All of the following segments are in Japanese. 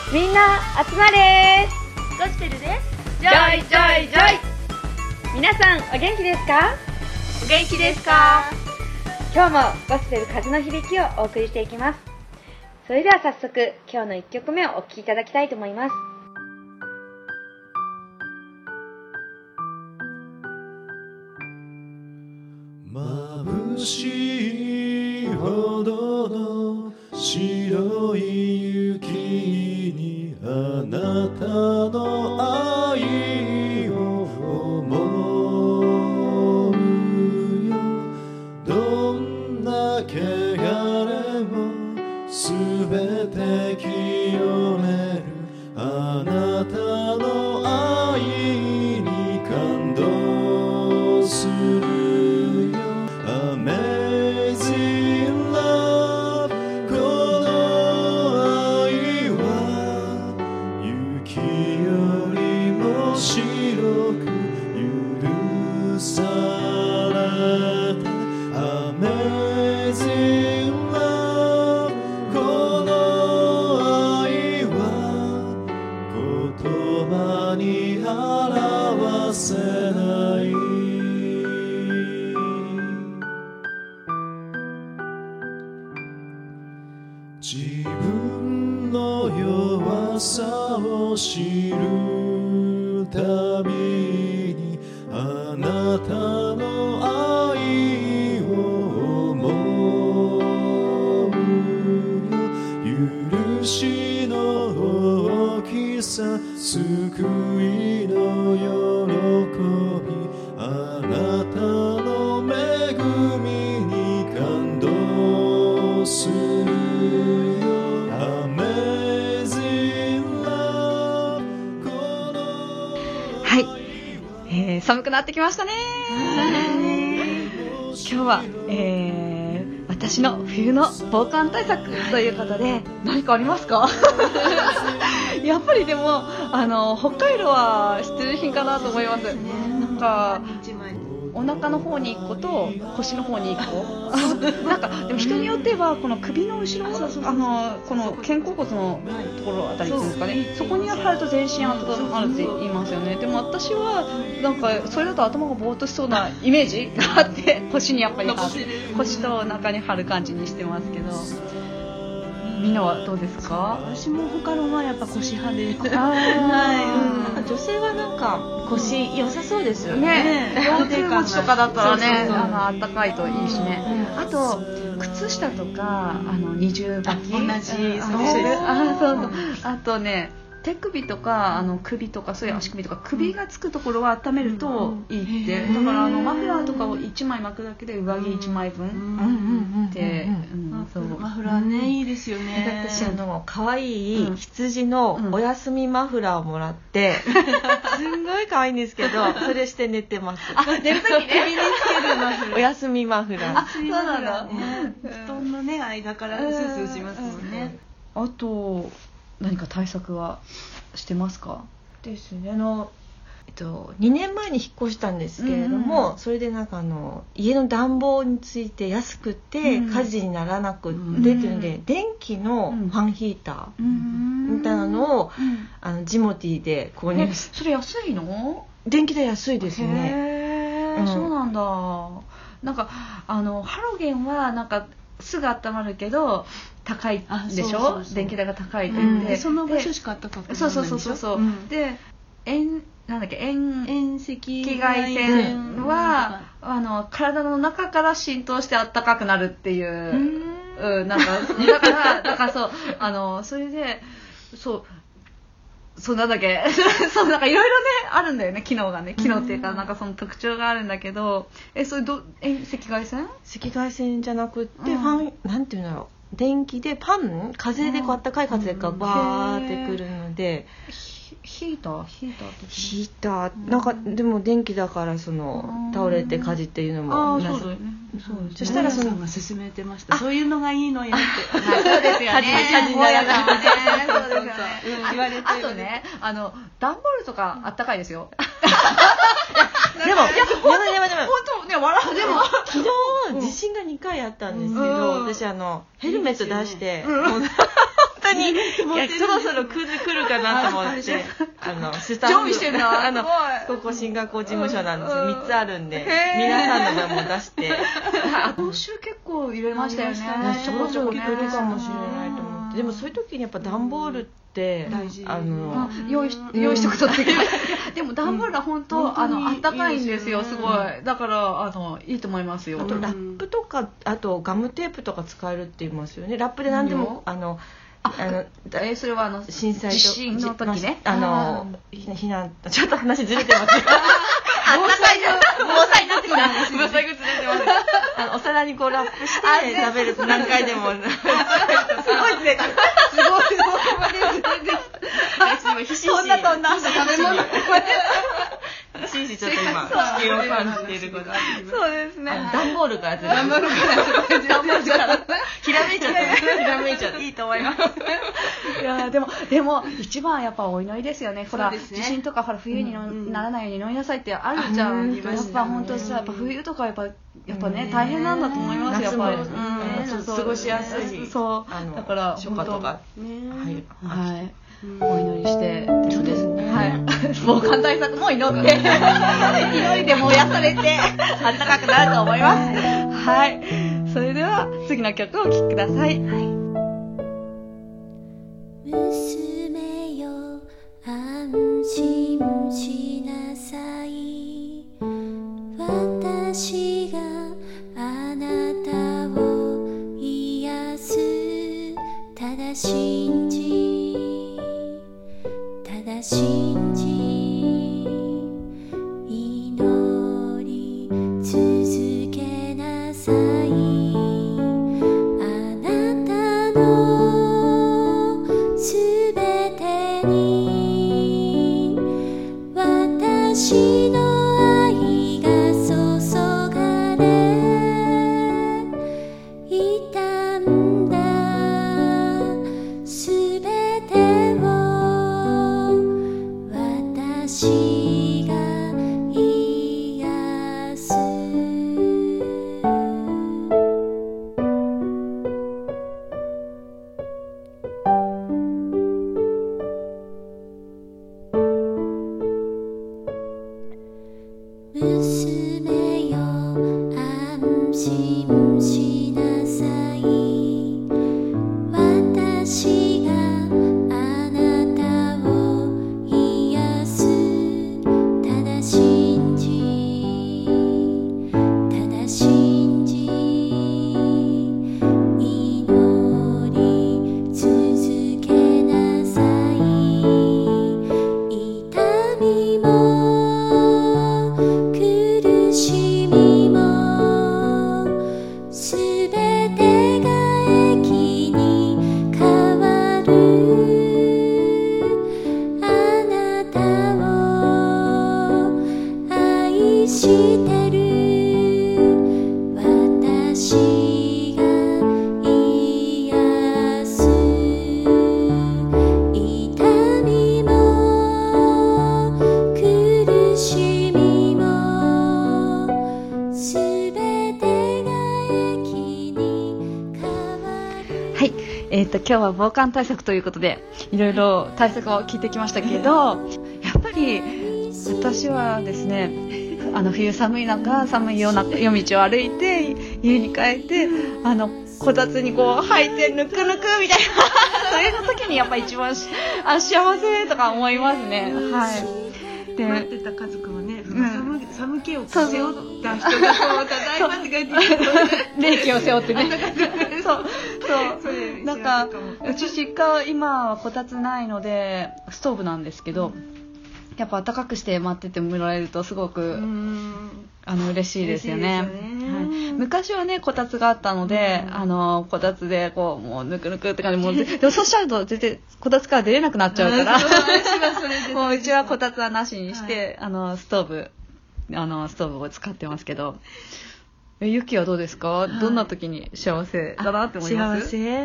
みんな集まれゴスペルでジョイジョイジョイ。皆さんお元気ですか？ お元気ですか？ 今日もゴスペル風の響きをお送りしていきます。それでは早速今日の1曲目をお聴きいただきたいと思います。 眩しいほどの白い雪にあなたの愛を思うよ。どんな汚れもすべて清めるあなたの愛に感動する。Amazing love この愛は雪よりも白く許された Amazing love この愛は言葉に表せない。自分の弱さを知るたびにあなたの愛を思うよ。許しの大きさ救いの喜びあなたの恵みに感動する。 寒くなってきましたね。今日は、私の冬の防寒対策ということで何かありますか？やっぱりでも北海道は必需品かなと思います。なんかお腹の方に1個と腰の方に1個なんかでも人によってはこの首の後ろこの肩甲骨のところあたりっていうんですかね、そこに貼ると全身温まるって言いますよね。でも私はなんかそれだと頭がぼーっとしそうなイメージがあって腰にやっぱり腰とお腹に貼る感じにしてますけど、みんなはどうですか？ 私も他のはやっぱ腰派です。はい、なんか女性はなんか腰良さそうですよね。 腰痛持ちとかだったらね、あったかいといいしね。あと靴下とか二重履き、 同じそうです。 あとね。手首とか首とかそういう足首とか首がつくところは温めるといいって、だからマフラーとかを1枚巻くだけで上着1枚分ってマフラーねいいですよね。 私可愛い羊のお休みマフラーをもらってすんごい可愛いんですけどそれして寝てます。 寝るときね首につけるマフラーお休みマフラー。 そうなんだ。 布団のね間からスースーしますもんね。 あと何か対策はしてますか？ ですね。2年前に引っ越したんですけれども、それでなんか家の暖房について安くて火事にならなくてっていうので、電気のファンヒーターみたいなのをジモティーで購入して。 それ安いの？ 電気代安いですね。 そうなんだ。なんかハロゲンはなんかすぐ温まるけど高いでしょ。電気代が高いって言って、 その場所しか暖かくならないでしょ。 そう、で遠赤外線は体の中から浸透して暖かくなるっていう、なんかだからそうそれでそうなんだっけそうなんかいろいろねあるんだよね、機能っていうかなんかその特徴があるんだけど、それ赤外線？ 赤外線じゃなくってファンなんていうんだろう、電気で風で暖かい風がバーってくるので。 ヒーターなんかでも電気だから倒れて火事っていうのもそうだよね。 そしたらそのが勧めてました。そういうのがいいのよって。 そうですよね。 火事にならない。 そうですよね。言われてる。あとね、段ボールとかあったかいですよ。 でも本当ね、笑う。でも昨日地震が2回あったんですけど、私ヘルメット出して本当にいやそろそろ来るかなと思ってスタッフ常備してんだここ進学校事務所なんですよ。3つあるんで皆さんの分も出して今週結構入れましたよね。 ちょこちょこ来るかもしれないと思って。でもそういう時にやっぱ段ボールって用意しとくとってでも段ボールが本当あったかいんですよ、すごい。だからいいと思いますよ。 あとラップとかあとガムテープとか使えるって言いますよね。ラップで何でもそれは震災と地震の時ね。 避難ちょっと話ずれてますよ。 防災になってくるんですよ。 防災グッズ出てます。お皿にこうラップして食べると何回でもすごいね。 すごい飛んだ食べ物しんしちょっと今危険を感じていること。 そうですね。 段ボールからず段ボールからひらめいちゃっていいと思います。 いやでも一番やっぱお祈りですよね。ほら地震とかほら冬にならないように祈りなさいってあるじゃん。やっぱ本当さやっぱ冬とかやっぱね大変なんだと思いますよ。やっぱり過ごしやすい。 そうだから初夏とかはい。お祈りしてそうですね。はい。防寒対策も祈って祈りで燃やされて暖かくなると思います。はい。それでは次の曲をお聴きください。 娘よ安心しなさい。私があなたを癒す。ただ信じ祈り続けなさい。あなたのすべてに私の愛が注がれいたんだ。すべてを私が癒す。娘よ安心しなさい。私があなたを癒す。ただ信じ祈り続けなさい。痛みも苦しみもすべてが益に変わる。あなたを愛してる。私が癒す。痛みも苦しみもすべてが益に変わる。 はい。今日は防寒対策ということでいろいろ対策を聞いてきましたけど、やっぱり私はですね冬寒い中寒い夜道を歩いて家に帰ってこたつにこう履いてぬくぬくみたいなそういう時にやっぱ一番幸せとか思いますね。はい。で待ってた家族もね、寒気を背負った人がこうただいまって感じで冷気を背負ってねそうなんかうち実家今はこたつないのでストーブなんですけど、やっぱ暖かくして待っててもらえるとすごく嬉しいですよね。はい、昔はねこたつがあったので、こたつでこうもうぬくぬくって感じでもそうしちゃうと全然こたつから出れなくなっちゃうからもううちはこたつはなしにして、ストーブを使ってますけど、ゆきはどうですか？どんな時に幸せだなって思います？ 幸せ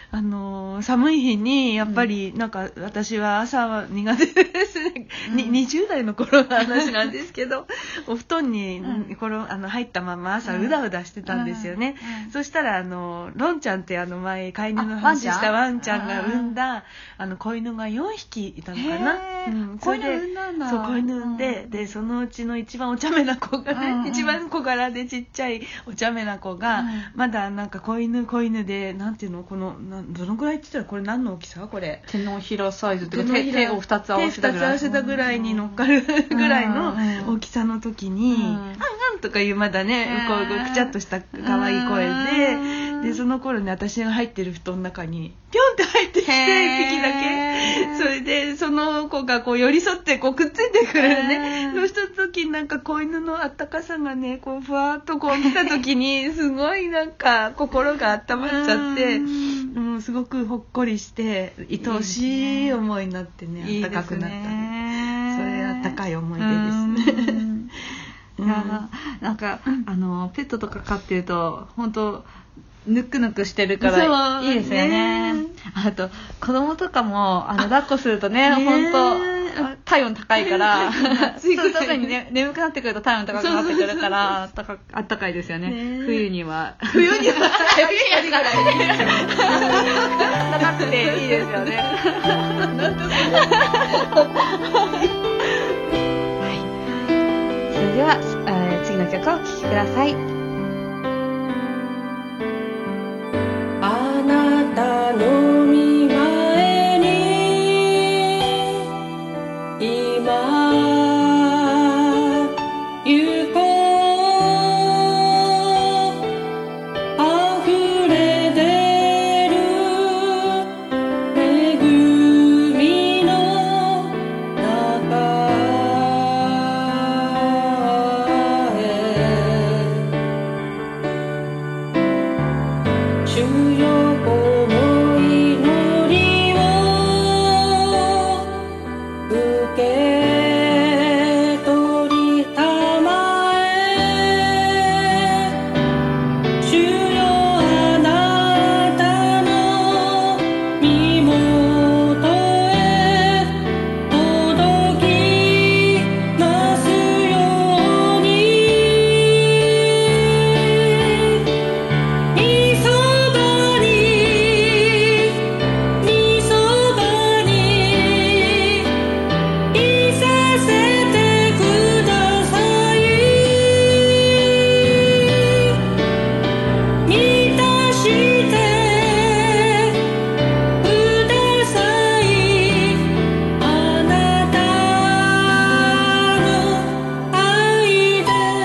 寒い日にやっぱりなんか私は朝は苦手ですね、20代の頃の話なんですけどお布団に入ったまま朝うだうだしてたんですよね、そしたらロンちゃんって前飼い犬の話したワンちゃんが産んだ子犬が4匹いたのかな、 子犬産んだんだ。 そう子犬産んで、そのうちの一番お茶目な子がね、一番小柄でちっちゃいお茶目な子が、まだなんか子犬でなんていうの、どのぐらいって言ったらこれ何の大きさ、これ手のひらサイズっていうか手を2つ合わせたぐらいに乗っかるぐらいの大きさの時に、あんとかいうまだね、こうくちゃっとした可愛い声で、その頃ね、私が入ってる布団の中にピョンって入ってきて1匹だけ、それでその子がこう寄り添ってこうくっついてくるね、そうした時になんか子犬のあったかさがね、こうふわっとこう来た時にすごいなんか心が温まっちゃって、すごくほっこりして愛おしい思いになってね、あったかくなったね。それあったかい思い出ですね。 いやなんかペットとか飼ってると本当ぬくぬくしてるからいいですよね。あと子供とかも抱っこするとね、本当体温高いから特にね、眠くなってくると体温高くなってくるからあったかいですよね。冬にはありがたいなくていいですよね。それでは、次の曲をお聴きください。 あなたの見前に今行こう、溢れ出る恵みの中へ、主よこの祈りを受け取りたまえ、主よあなたの身元へ届きますように、みそばにいさせてください、満たしてください、あなたの愛で。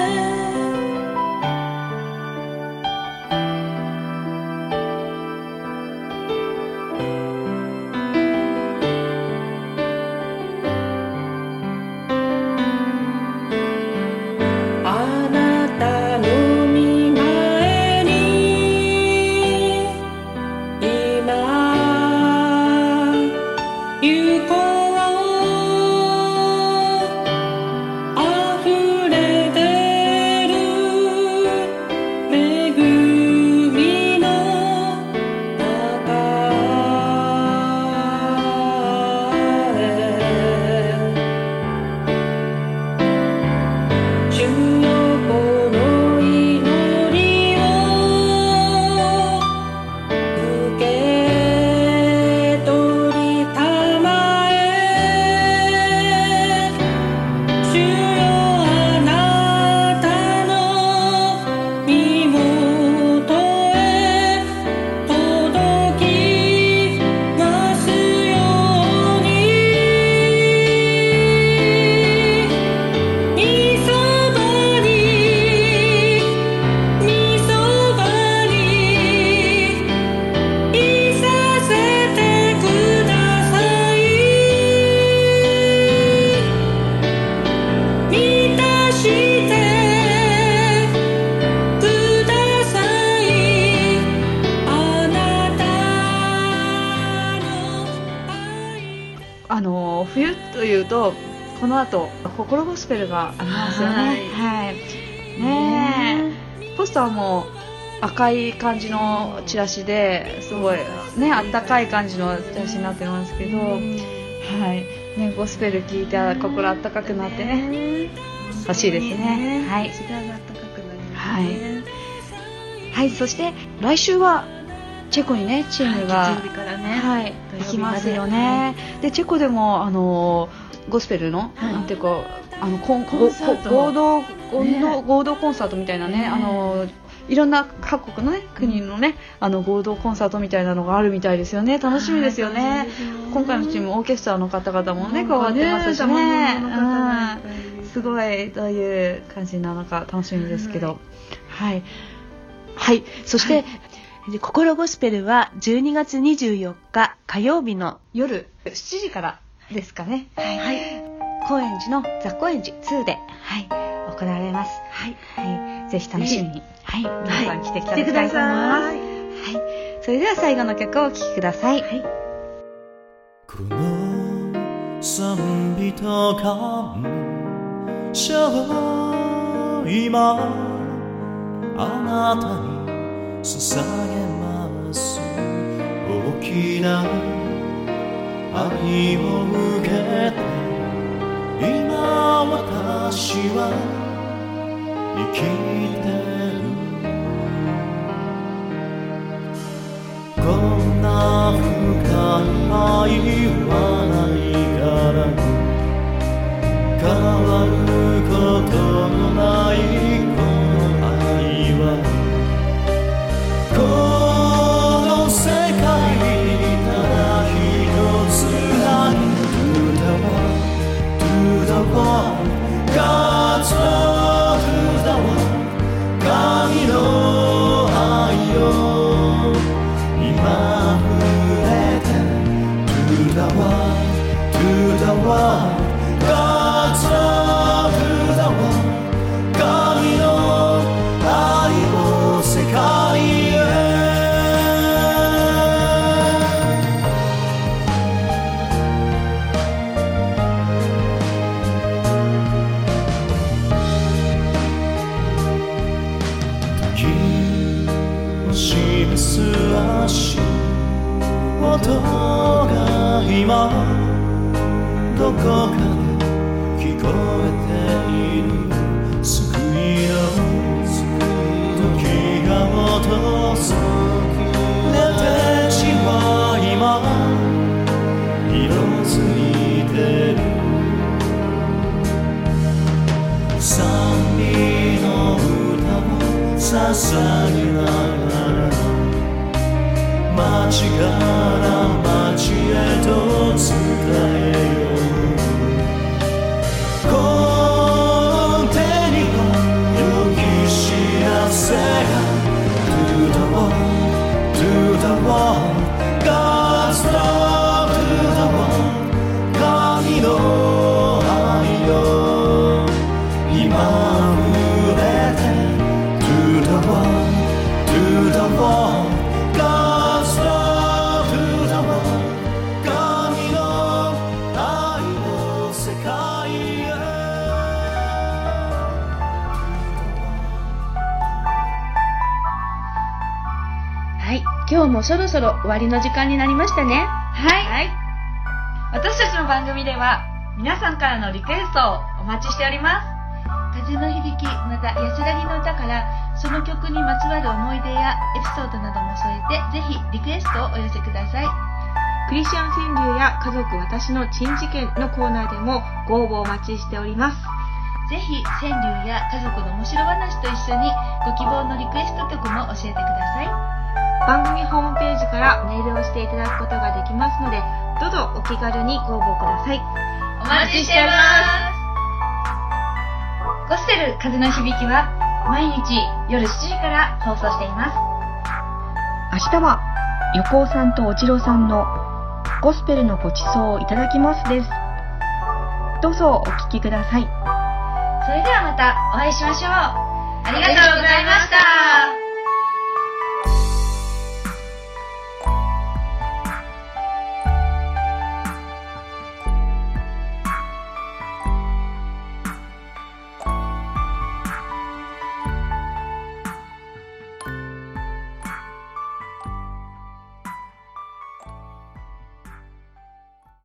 あなたの見前に今行こう、溢れ出る恵みの中へ、主よこの祈りを受け取りたまえ、主よあなたの身元へ届きますように、みそばにいさせてください、満たしてください、あなたの愛で。 冬というとこの後心ゴスペルがありますよね。はい。ねえ。ポスターも赤い感じのチラシですごいね、あったかい感じのチラシになってますけど、はいね、ゴスペル聴いて心あったかくなってね、欲しいですね。はい、 時間があったかくなりますはいね。 はい、そして来週はチェコにねチームが、 月曜日からね、 はい、 土曜日まで行きますよね。でチェコでもゴスペルの、 はいなんていうかコンサート合同コンサートみたいなね、いろんな各国の、ね、国のね合同コンサートみたいなのがあるみたいですよね。楽しみですよね。 楽しみですね。 今回のチームオーケストラの方々もねなんか加わってますしね、 ね、 生ものの方がいっぱいいるすごいどういう感じなのか楽しみですけど、はいはい、そして、 で心ゴスペルは12月24日火曜日の夜7時からですかね。はい。高円寺のザ・高円寺2で、はい、行われます。はい。はい。ぜひ楽しみに、はい、皆さん来ていただきたいと思います。はい。それでは最後の曲をお聴きください。はい。 この賛美と感謝を今あなたに捧げます。大きな愛を受けて今私は生きてる。こんな深い愛はないから変わることのないこの愛はこの世界にただ一つある。To the world, God's love to the world 神の愛よ今触れて To the world, to the world God's love to the world 神の愛を世界へ示す足音が今どこかで聞こえている。救いの時が訪れて地は今色づいてる。賛美の歌を捧げながら街から街へと伝えよう。この手には良き知らせが To the world, to the world God's love to the world 神の愛よ今触れて To the world, to the world God's love to the world 神の愛を世界へ。 はい、今日もそろそろ終わりの時間になりましたね。 はい、私たちの番組では皆さんからのリクエストをお待ちしております。 風の響き、また安らぎの歌からその曲にまつわる思い出やエピソードなども添えて、ぜひリクエストをお寄せください。 クリスチャン川柳や家族私の珍事件のコーナーでもご応募お待ちしております。 ぜひ川柳や家族の面白話と一緒にご希望のリクエスト曲も教えてください。 番組ホームページからメールをしていただくことができますので、どうぞお気軽にご応募ください。 お待ちしております。ゴスペル風の響きは毎日夜7時から放送しています。 明日は横尾さんとおちろさんのゴスペルのごちそうをいただきますです。どうぞお聞きください。 それではまたお会いしましょう。ありがとうございました。